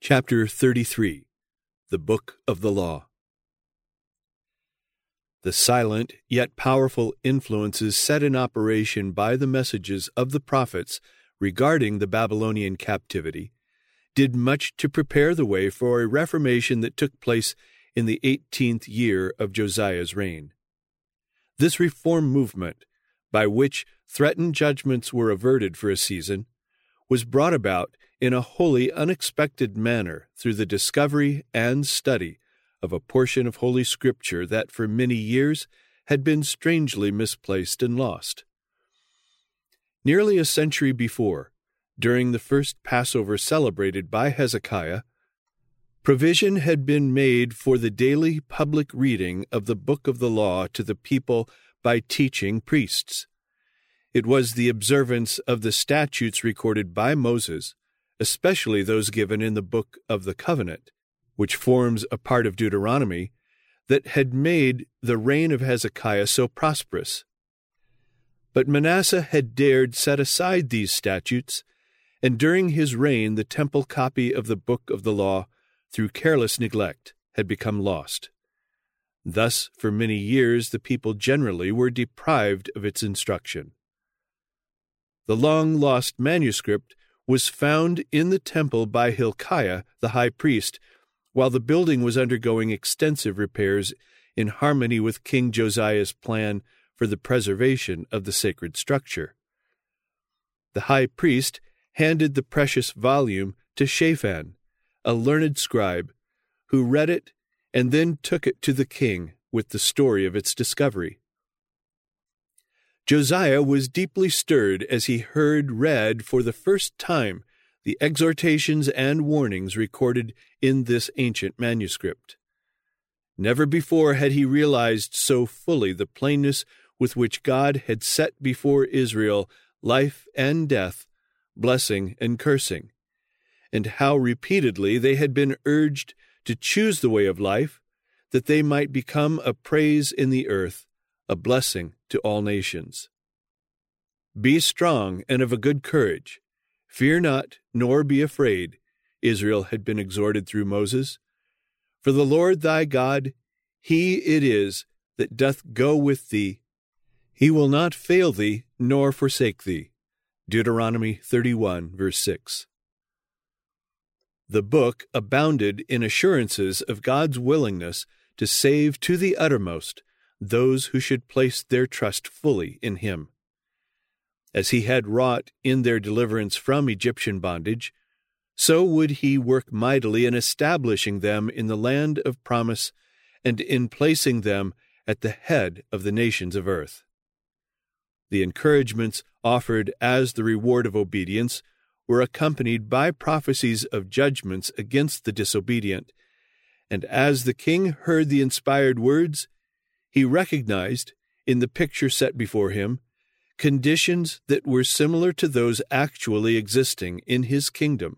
Chapter 33. The Book of the Law. The silent yet powerful influences set in operation by the messages of the prophets regarding the Babylonian captivity did much to prepare the way for a reformation that took place in the 18th year of Josiah's reign. This reform movement, by which threatened judgments were averted for a season, was brought about in a wholly unexpected manner through the discovery and study of a portion of Holy Scripture that for many years had been strangely misplaced and lost. Nearly a century before, during the first Passover celebrated by Hezekiah, provision had been made for the daily public reading of the Book of the Law to the people by teaching priests. It was the observance of the statutes recorded by Moses, especially those given in the Book of the Covenant, which forms a part of Deuteronomy, that had made the reign of Hezekiah so prosperous. But Manasseh had dared set aside these statutes, and during his reign the temple copy of the Book of the Law, through careless neglect, had become lost. Thus, for many years, the people generally were deprived of its instruction. The long-lost manuscript was found in the temple by Hilkiah, the high priest, while the building was undergoing extensive repairs in harmony with King Josiah's plan for the preservation of the sacred structure. The high priest handed the precious volume to Shaphan, a learned scribe, who read it and then took it to the king with the story of its discovery. Josiah was deeply stirred as he heard read for the first time the exhortations and warnings recorded in this ancient manuscript. Never before had he realized so fully the plainness with which God had set before Israel life and death, blessing and cursing, and how repeatedly they had been urged to choose the way of life, that they might become a praise in the earth, a blessing to all nations. Be strong and of a good courage. Fear not, nor be afraid, Israel had been exhorted through Moses. For the Lord thy God, he it is that doth go with thee. He will not fail thee, nor forsake thee. Deuteronomy 31, verse 6. The book abounded in assurances of God's willingness to save to the uttermost those who should place their trust fully in him. As he had wrought in their deliverance from Egyptian bondage, so would he work mightily in establishing them in the land of promise and in placing them at the head of the nations of earth. The encouragements offered as the reward of obedience were accompanied by prophecies of judgments against the disobedient, and as the king heard the inspired words, he recognized, in the picture set before him, conditions that were similar to those actually existing in his kingdom.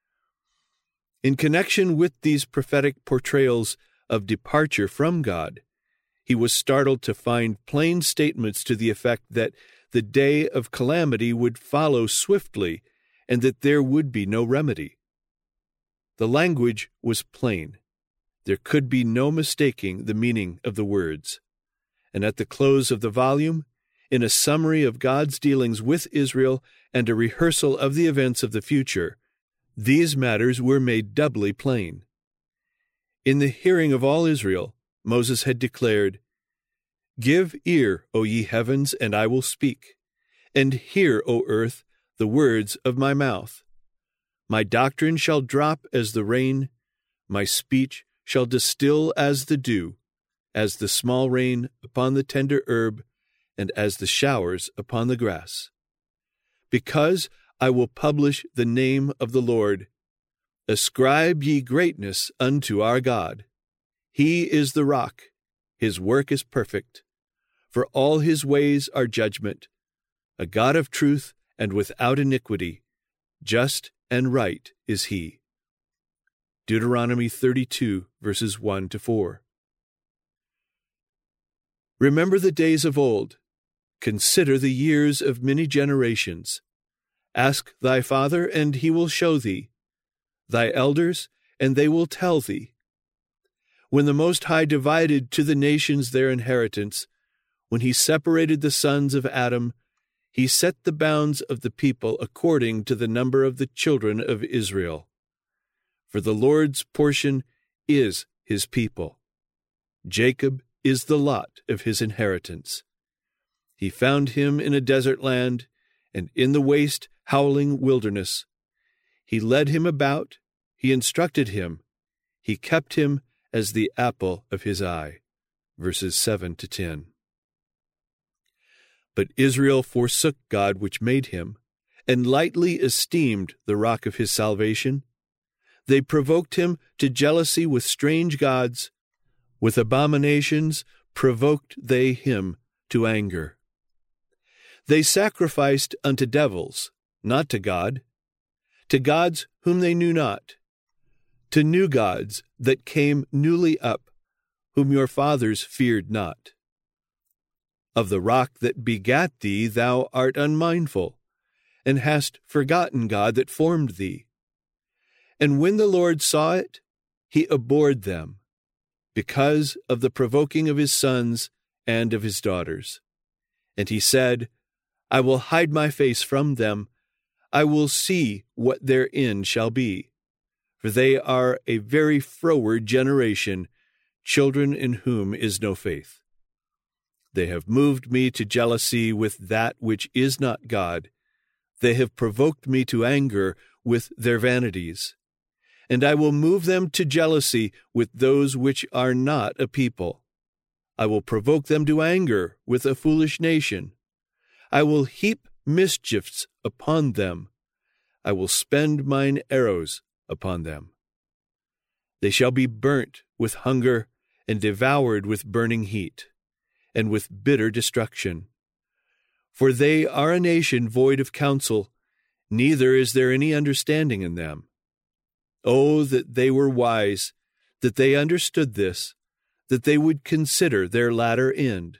In connection with these prophetic portrayals of departure from God, he was startled to find plain statements to the effect that the day of calamity would follow swiftly and that there would be no remedy. The language was plain. There could be no mistaking the meaning of the words. And at the close of the volume, in a summary of God's dealings with Israel and a rehearsal of the events of the future, these matters were made doubly plain. In the hearing of all Israel, Moses had declared, "Give ear, O ye heavens, and I will speak, and hear, O earth, the words of my mouth. My doctrine shall drop as the rain, my speech shall distill as the dew, as the small rain upon the tender herb, and as the showers upon the grass. Because I will publish the name of the Lord. Ascribe ye greatness unto our God. He is the rock, his work is perfect. For all his ways are judgment, a God of truth and without iniquity, just and right is he." Deuteronomy 32, verses 1 to 4. Remember the days of old. Consider the years of many generations. Ask thy father, and he will show thee, thy elders, and they will tell thee. When the Most High divided to the nations their inheritance, when he separated the sons of Adam, he set the bounds of the people according to the number of the children of Israel. For the Lord's portion is his people. Jacob is the lot of his inheritance. He found him in a desert land, and in the waste, howling wilderness. He led him about, he instructed him, he kept him as the apple of his eye. Verses 7-10. But Israel forsook God which made him, and lightly esteemed the rock of his salvation. They provoked him to jealousy with strange gods. With abominations provoked they him to anger. They sacrificed unto devils, not to God, to gods whom they knew not, to new gods that came newly up, whom your fathers feared not. Of the rock that begat thee thou art unmindful, and hast forgotten God that formed thee. And when the Lord saw it, he abhorred them, because of the provoking of his sons and of his daughters. And he said, I will hide my face from them, I will see what their end shall be. For they are a very froward generation, children in whom is no faith. They have moved me to jealousy with that which is not God. They have provoked me to anger with their vanities. And I will move them to jealousy with those which are not a people. I will provoke them to anger with a foolish nation. I will heap mischiefs upon them. I will spend mine arrows upon them. They shall be burnt with hunger and devoured with burning heat, and with bitter destruction. For they are a nation void of counsel, neither is there any understanding in them. Oh, that they were wise, that they understood this, that they would consider their latter end.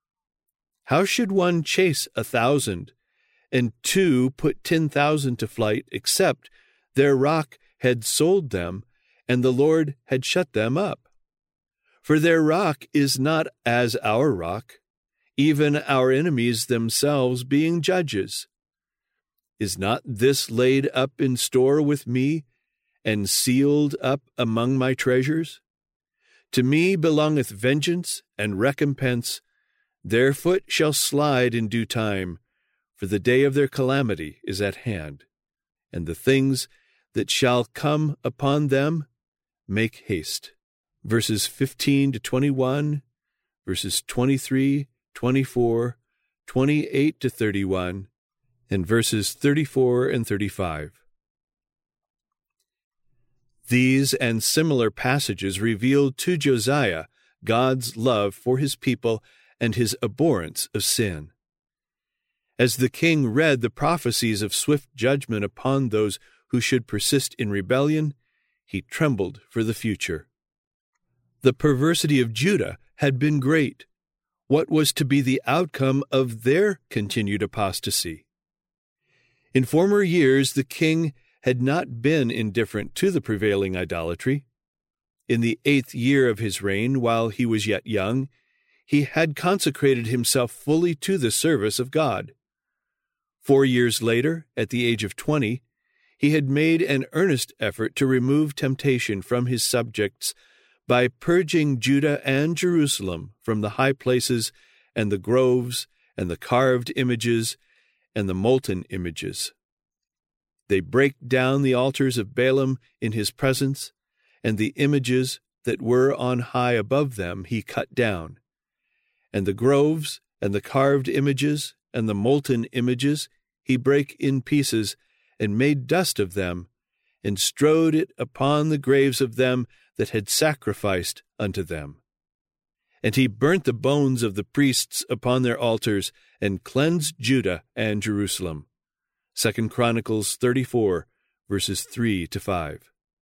How should one chase 1,000, and 2 put 10,000 to flight, except their rock had sold them, and the Lord had shut them up? For their rock is not as our rock, even our enemies themselves being judges. Is not this laid up in store with me, and sealed up among my treasures? To me belongeth vengeance and recompense. Their foot shall slide in due time, for the day of their calamity is at hand, and the things that shall come upon them make haste. Verses 15-21, verses 23, 24, 28-31, and verses 34 and 35. These and similar passages revealed to Josiah God's love for his people and his abhorrence of sin. As the king read the prophecies of swift judgment upon those who should persist in rebellion, he trembled for the future. The perversity of Judah had been great. What was to be the outcome of their continued apostasy? In former years, the king had not been indifferent to the prevailing idolatry. In the 8th year of his reign, while he was yet young, he had consecrated himself fully to the service of God. 4 years later, at the age of 20, he had made an earnest effort to remove temptation from his subjects by purging Judah and Jerusalem from the high places and the groves and the carved images and the molten images. They break down the altars of Baalim in his presence, and the images that were on high above them he cut down. And the groves and the carved images and the molten images he brake in pieces, and made dust of them, and strowed it upon the graves of them that had sacrificed unto them. And he burnt the bones of the priests upon their altars, and cleansed Judah and Jerusalem. 2 Chronicles 34, verses 3-5.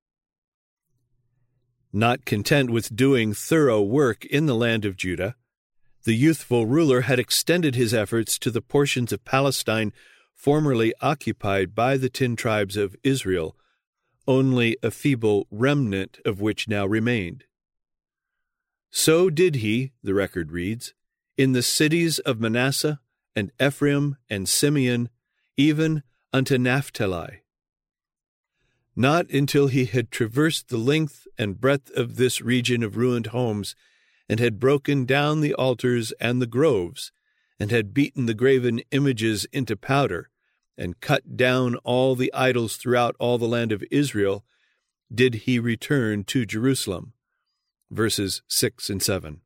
Not content with doing thorough work in the land of Judah, the youthful ruler had extended his efforts to the portions of Palestine formerly occupied by the 10 tribes of Israel, only a feeble remnant of which now remained. So did he, the record reads, in the cities of Manasseh and Ephraim and Simeon, even unto Naphtali. Not until he had traversed the length and breadth of this region of ruined homes, and had broken down the altars and the groves, and had beaten the graven images into powder, and cut down all the idols throughout all the land of Israel, did he return to Jerusalem. Verses 6 and 7.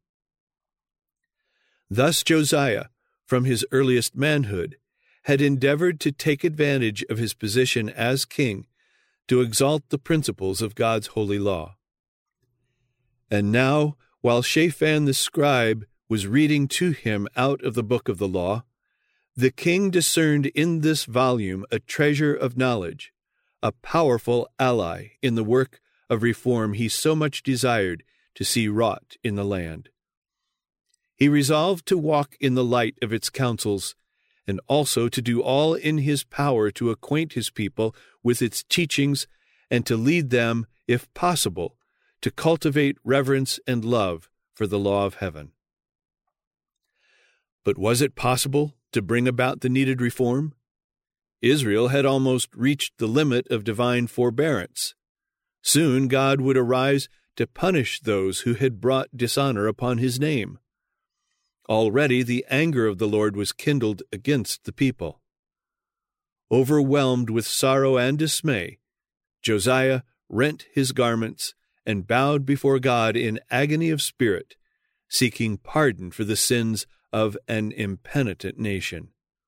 Thus Josiah, from his earliest manhood, had endeavored to take advantage of his position as king to exalt the principles of God's holy law. And now, while Shaphan the scribe was reading to him out of the book of the law, the king discerned in this volume a treasure of knowledge, a powerful ally in the work of reform he so much desired to see wrought in the land. He resolved to walk in the light of its counsels, and also to do all in his power to acquaint his people with its teachings and to lead them, if possible, to cultivate reverence and love for the law of heaven. But was it possible to bring about the needed reform? Israel had almost reached the limit of divine forbearance. Soon God would arise to punish those who had brought dishonor upon his name. Already the anger of the Lord was kindled against the people. Overwhelmed with sorrow and dismay, Josiah rent his garments and bowed before God in agony of spirit, seeking pardon for the sins of an impenitent nation.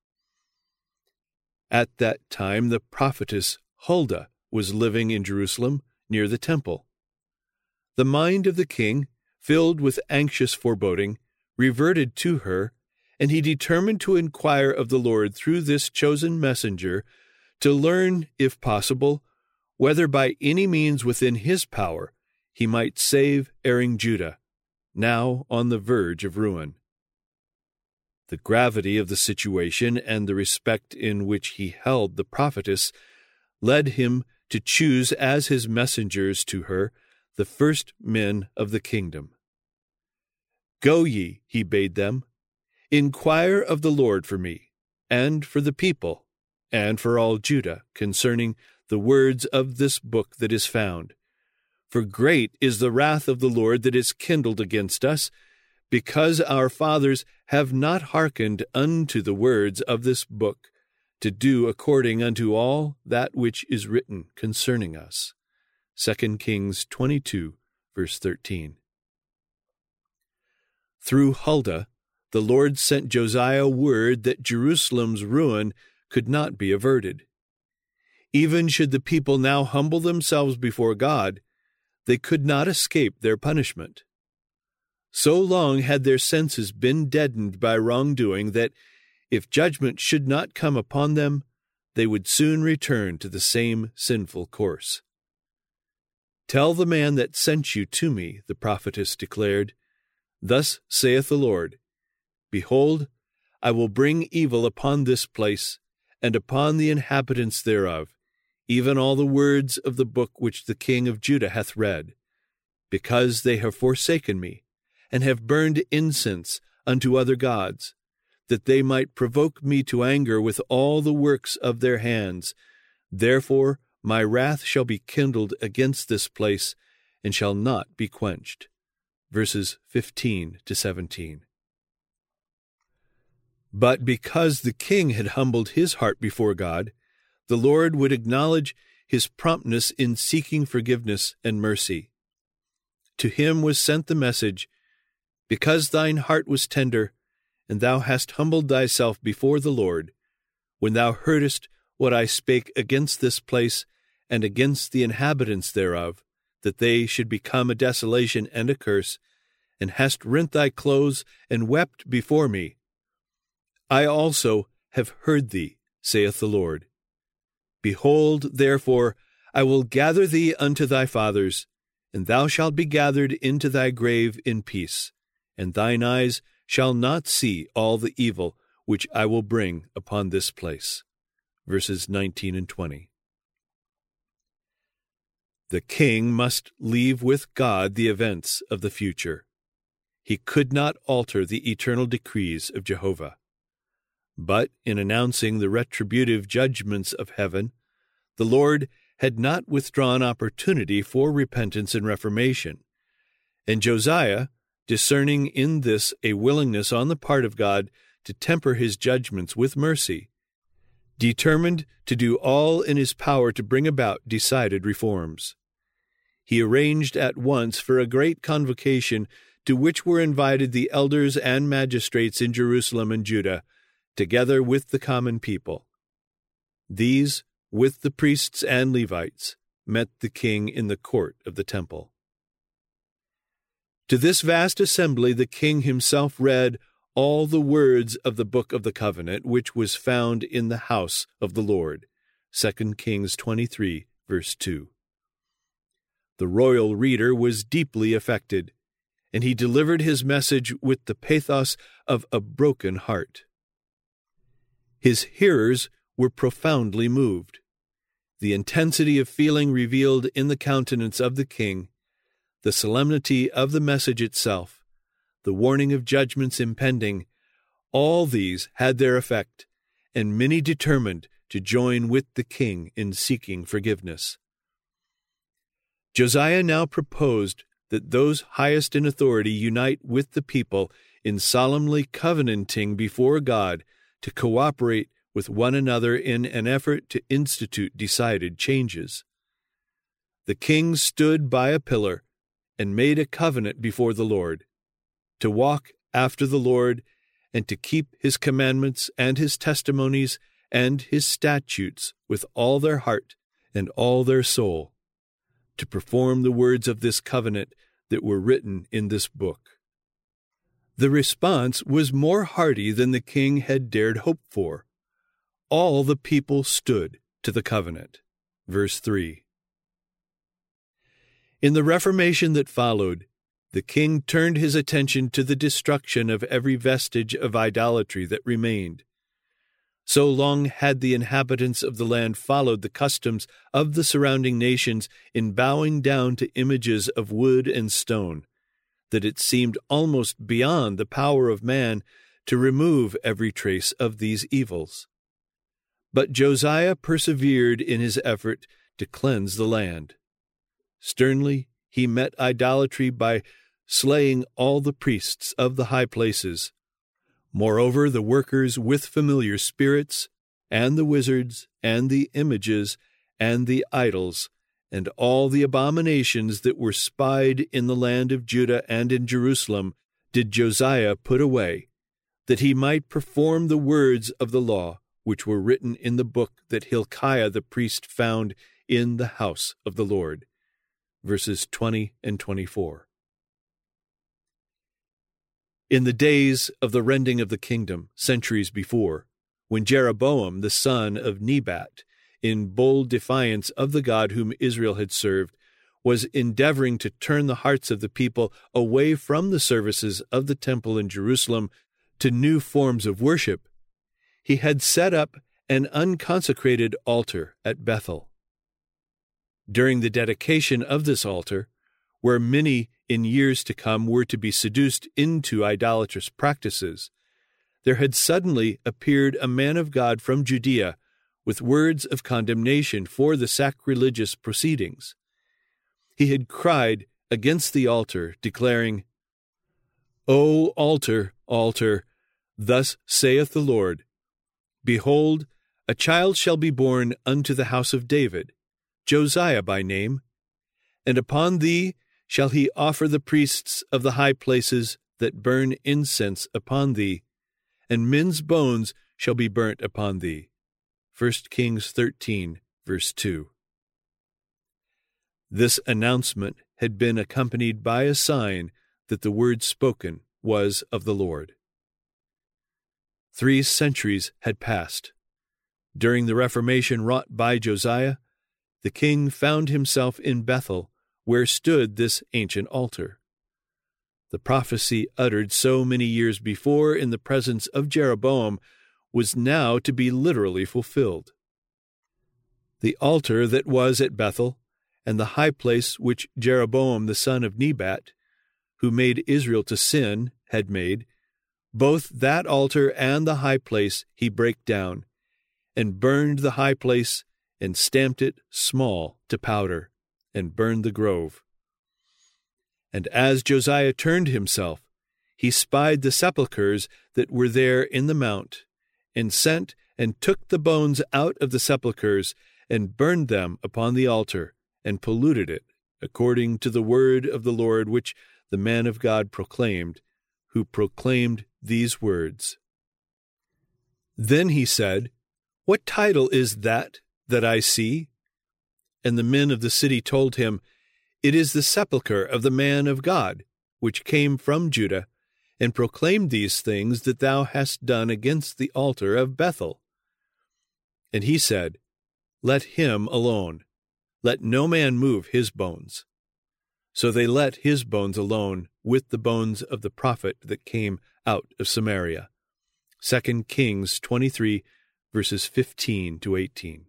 At that time the prophetess Huldah was living in Jerusalem near the temple. The mind of the king, filled with anxious foreboding, reverted to her, and he determined to inquire of the Lord through this chosen messenger, to learn, if possible, whether by any means within his power he might save erring Judah, now on the verge of ruin. The gravity of the situation and the respect in which he held the prophetess led him to choose as his messengers to her the first men of the kingdom. Go ye, he bade them, inquire of the Lord for me, and for the people, and for all Judah, concerning the words of this book that is found. For great is the wrath of the Lord that is kindled against us, because our fathers have not hearkened unto the words of this book, to do according unto all that which is written concerning us. 2 Kings 22, verse 13. Through Huldah, the Lord sent Josiah word that Jerusalem's ruin could not be averted. Even should the people now humble themselves before God, they could not escape their punishment. So long had their senses been deadened by wrongdoing that, if judgment should not come upon them, they would soon return to the same sinful course. Tell the man that sent you to me, the prophetess declared, Thus saith the Lord, Behold, I will bring evil upon this place, and upon the inhabitants thereof, even all the words of the book which the king of Judah hath read, because they have forsaken me, and have burned incense unto other gods, that they might provoke me to anger with all the works of their hands. Therefore my wrath shall be kindled against this place, and shall not be quenched. Verses 15 to 17. But because the king had humbled his heart before God, the Lord would acknowledge his promptness in seeking forgiveness and mercy. To him was sent the message, Because thine heart was tender, and thou hast humbled thyself before the Lord, when thou heardest what I spake against this place and against the inhabitants thereof, that they should become a desolation and a curse, and hast rent thy clothes and wept before me. I also have heard thee, saith the Lord. Behold, therefore, I will gather thee unto thy fathers, and thou shalt be gathered into thy grave in peace, and thine eyes shall not see all the evil which I will bring upon this place. Verses 19 and 20. The king must leave with God the events of the future. He could not alter the eternal decrees of Jehovah. But in announcing the retributive judgments of heaven, the Lord had not withdrawn opportunity for repentance and reformation, and Josiah, discerning in this a willingness on the part of God to temper his judgments with mercy, determined to do all in his power to bring about decided reforms. He arranged at once for a great convocation to which were invited the elders and magistrates in Jerusalem and Judah, together with the common people. These, with the priests and Levites, met the king in the court of the temple. To this vast assembly the king himself read all the words of the book of the covenant, which was found in the house of the Lord. 2 Kings 23, verse 2. The royal reader was deeply affected, and he delivered his message with the pathos of a broken heart. His hearers were profoundly moved. The intensity of feeling revealed in the countenance of the king, the solemnity of the message itself, the warning of judgments impending, all these had their effect, and many determined to join with the king in seeking forgiveness. Josiah now proposed that those highest in authority unite with the people in solemnly covenanting before God to cooperate with one another in an effort to institute decided changes. The king stood by a pillar and made a covenant before the Lord, to walk after the Lord and to keep his commandments and his testimonies and his statutes with all their heart and all their soul, to perform the words of this covenant that were written in this book. The response was more hearty than the king had dared hope for. All the people stood to the covenant. Verse 3. In the Reformation that followed, the king turned his attention to the destruction of every vestige of idolatry that remained. So long had the inhabitants of the land followed the customs of the surrounding nations in bowing down to images of wood and stone, that it seemed almost beyond the power of man to remove every trace of these evils. But Josiah persevered in his effort to cleanse the land. Sternly he met idolatry by slaying all the priests of the high places. Moreover, the workers with familiar spirits, and the wizards, and the images, and the idols, and all the abominations that were spied in the land of Judah and in Jerusalem, did Josiah put away, that he might perform the words of the law, which were written in the book that Hilkiah the priest found in the house of the Lord. Verses 20 and 24. In the days of the rending of the kingdom, centuries before, when Jeroboam the son of Nebat, in bold defiance of the God whom Israel had served, was endeavoring to turn the hearts of the people away from the services of the temple in Jerusalem to new forms of worship, he had set up an unconsecrated altar at Bethel. During the dedication of this altar, where many in years to come were to be seduced into idolatrous practices, there had suddenly appeared a man of God from Judea with words of condemnation for the sacrilegious proceedings. He had cried against the altar, declaring, "O altar, altar, thus saith the Lord, Behold, a child shall be born unto the house of David, Josiah by name, and upon thee shall he offer the priests of the high places that burn incense upon thee, and men's bones shall be burnt upon thee." 1 Kings 13, verse 2. This announcement had been accompanied by a sign that the word spoken was of the Lord. 3 centuries had passed. During the Reformation wrought by Josiah, the king found himself in Bethel, where stood this ancient altar. The prophecy uttered so many years before in the presence of Jeroboam was now to be literally fulfilled. The altar that was at Bethel, and the high place which Jeroboam the son of Nebat, who made Israel to sin, had made, both that altar and the high place he brake down, and burned the high place, and stamped it small to powder, and burned the grove. And as Josiah turned himself, he spied the sepulchres that were there in the mount, and sent and took the bones out of the sepulchres, and burned them upon the altar, and polluted it, according to the word of the Lord which the man of God proclaimed, who proclaimed these words. Then he said, What title is that I see? And the men of the city told him, It is the sepulchre of the man of God, which came from Judah, and proclaimed these things that thou hast done against the altar of Bethel. And he said, Let him alone. Let no man move his bones. So they let his bones alone with the bones of the prophet that came out of Samaria. 2 Kings 23, verses 15 to 18.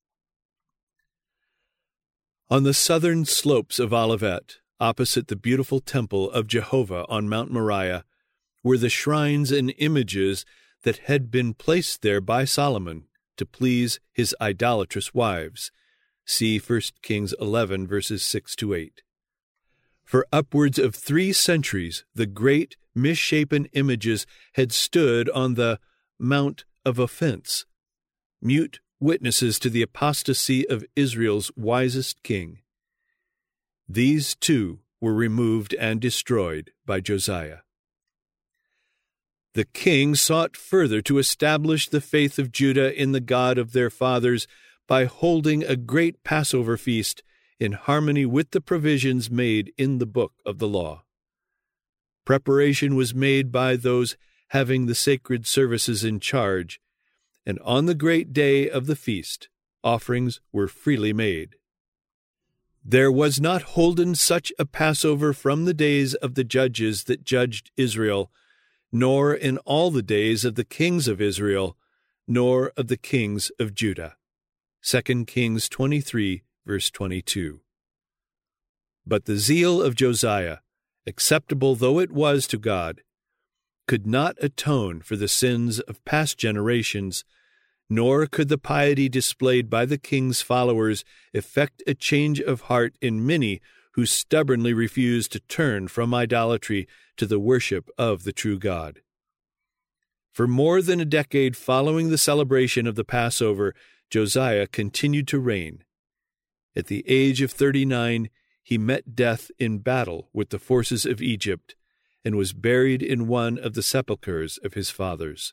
On the southern slopes of Olivet, opposite the beautiful temple of Jehovah on Mount Moriah, were the shrines and images that had been placed there by Solomon to please his idolatrous wives. See 1 Kings 11, verses 6 to 8. For upwards of 3 centuries, the great misshapen images had stood on the Mount of Offense, mute witnesses to the apostasy of Israel's wisest king. These, too, were removed and destroyed by Josiah. The king sought further to establish the faith of Judah in the God of their fathers by holding a great Passover feast in harmony with the provisions made in the book of the law. Preparation was made by those having the sacred services in charge, and on the great day of the feast, offerings were freely made. There was not holden such a Passover from the days of the judges that judged Israel, nor in all the days of the kings of Israel, nor of the kings of Judah. 2 Kings 23, verse 22. But the zeal of Josiah, acceptable though it was to God, could not atone for the sins of past generations, nor could the piety displayed by the king's followers effect a change of heart in many who stubbornly refused to turn from idolatry to the worship of the true God. For more than a decade following the celebration of the Passover, Josiah continued to reign. At the age of 39, he met death in battle with the forces of Egypt, and was buried in one of the sepulchres of his fathers.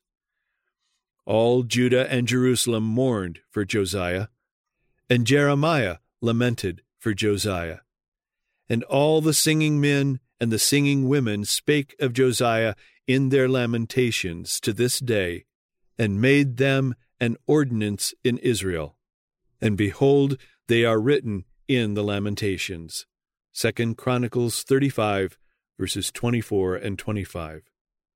All Judah and Jerusalem mourned for Josiah, and Jeremiah lamented for Josiah. And all the singing men and the singing women spake of Josiah in their lamentations to this day, and made them an ordinance in Israel. And behold, they are written in the Lamentations. 2 Chronicles 35, verses 24 and 25.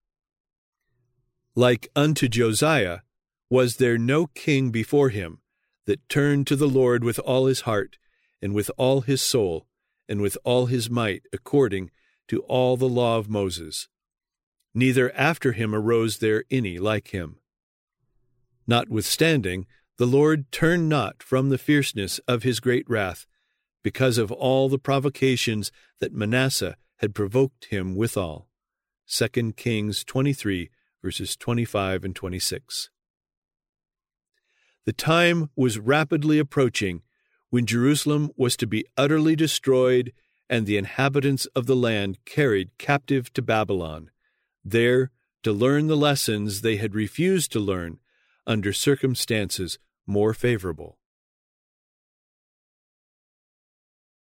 Like unto Josiah, was there no king before him that turned to the Lord with all his heart, and with all his soul, and with all his might, according to all the law of Moses? Neither after him arose there any like him. Notwithstanding, the Lord turned not from the fierceness of his great wrath, because of all the provocations that Manasseh had provoked him withal. 2 Kings 23, verses 25 and 26. The time was rapidly approaching when Jerusalem was to be utterly destroyed and the inhabitants of the land carried captive to Babylon, there to learn the lessons they had refused to learn under circumstances more favorable.